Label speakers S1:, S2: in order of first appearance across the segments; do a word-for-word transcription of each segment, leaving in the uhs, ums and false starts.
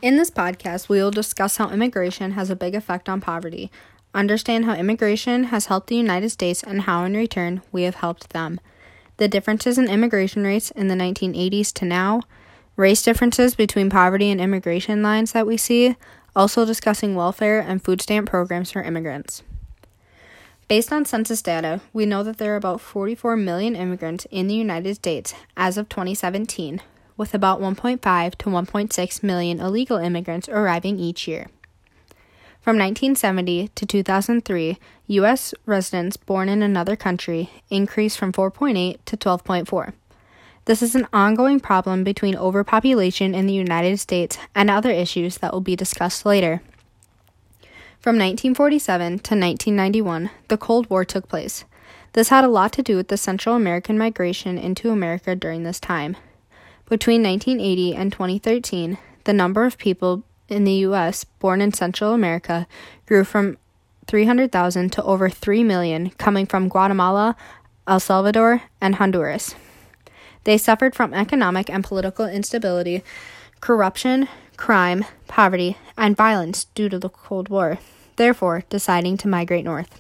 S1: In this podcast, we will discuss how immigration has a big effect on poverty, understand how immigration has helped the United States, and how in return we have helped them, the differences in immigration rates in the nineteen eighties to now, race differences between poverty and immigration lines that we see, also discussing welfare and food stamp programs for immigrants. Based on census data, we know that there are about forty-four million immigrants in the United States as of twenty seventeen, with about one point five to one point six million illegal immigrants arriving each year. From nineteen seventy to two thousand three, U S residents born in another country increased from four point eight to twelve point four. This is an ongoing problem between overpopulation in the United States and other issues that will be discussed later. From nineteen forty-seven to nineteen ninety-one, the Cold War took place. This had a lot to do with the Central American migration into America during this time. Between nineteen eighty and twenty thirteen, the number of people in the U S born in Central America grew from three hundred thousand to over three million, coming from Guatemala, El Salvador, and Honduras. They suffered from economic and political instability, corruption, crime, poverty, and violence due to the Cold War, therefore deciding to migrate north.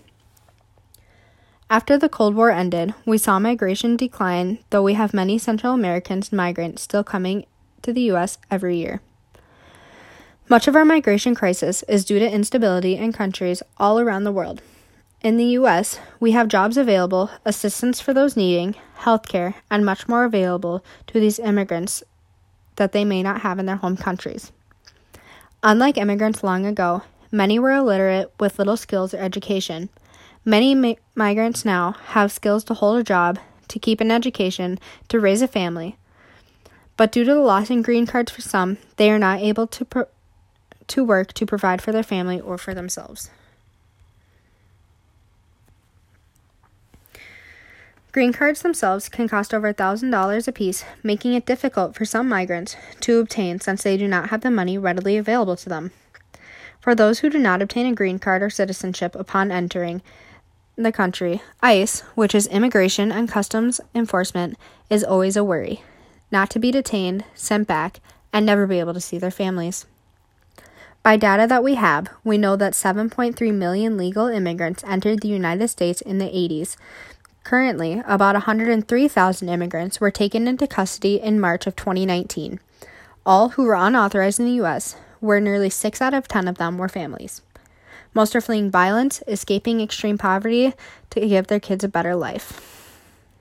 S1: After the Cold War ended, we saw migration decline, though we have many Central Americans migrants still coming to the U S every year. Much of our migration crisis is due to instability in countries all around the world. In the U S, we have jobs available, assistance for those needing, healthcare, and much more available to these immigrants that they may not have in their home countries. Unlike immigrants long ago, many were illiterate with little skills or education. Many mi- migrants now have skills to hold a job, to keep an education, to raise a family. But due to the loss in green cards for some, they are not able to pro- to work to provide for their family or for themselves. Green cards themselves can cost over one thousand dollars apiece, making it difficult for some migrants to obtain since they do not have the money readily available to them. For those who do not obtain a green card or citizenship upon entering the country, ICE, which is Immigration and Customs Enforcement, is always a worry, not to be detained, sent back, and never be able to see their families. By data that we have, we know that seven point three million legal immigrants entered the United States in the eighties. Currently, about one hundred three thousand immigrants were taken into custody in March of twenty nineteen. All who were unauthorized in the U S, where nearly six out of ten of them were families. Most are fleeing violence, escaping extreme poverty to give their kids a better life.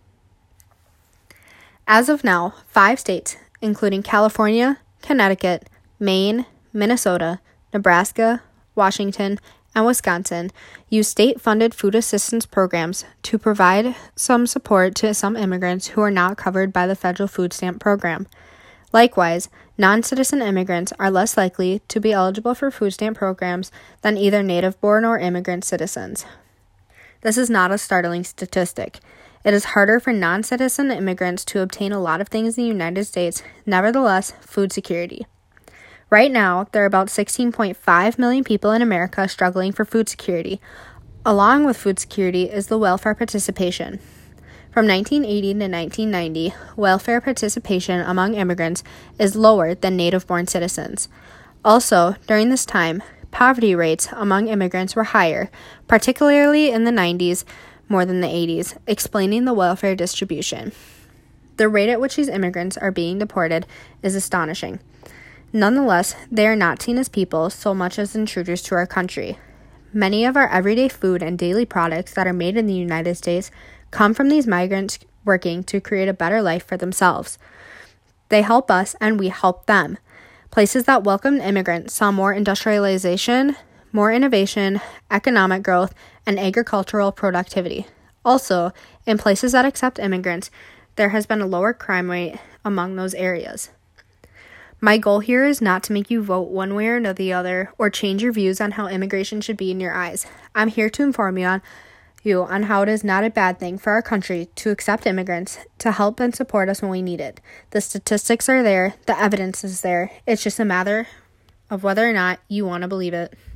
S1: As of now, five states, including California, Connecticut, Maine, Minnesota, Nebraska, Washington, and Wisconsin, use state-funded food assistance programs to provide some support to some immigrants who are not covered by the federal food stamp program. Likewise, non-citizen immigrants are less likely to be eligible for food stamp programs than either native-born or immigrant citizens. This is not a startling statistic. It is harder for non-citizen immigrants to obtain a lot of things in the United States, nevertheless, food security. Right now, there are about sixteen point five million people in America struggling for food security. Along with food security is the welfare participation. From nineteen eighty to nineteen ninety, welfare participation among immigrants is lower than native-born citizens. Also, during this time, poverty rates among immigrants were higher, particularly in the nineties more than the eighties, explaining the welfare distribution. The rate at which these immigrants are being deported is astonishing. Nonetheless, they are not seen as people so much as intruders to our country. Many of our everyday food and daily products that are made in the United States come from these migrants working to create a better life for themselves. They help us and we help them. Places that welcome immigrants saw more industrialization, more innovation, economic growth, and agricultural productivity. Also, in places that accept immigrants, there has been a lower crime rate among those areas. My goal here is not to make you vote one way or the other or change your views on how immigration should be in your eyes. I'm here to inform you on you on how it is not a bad thing for our country to accept immigrants, to help and support us when we need it. The statistics are there, the evidence is there. It's just a matter of whether or not you want to believe it.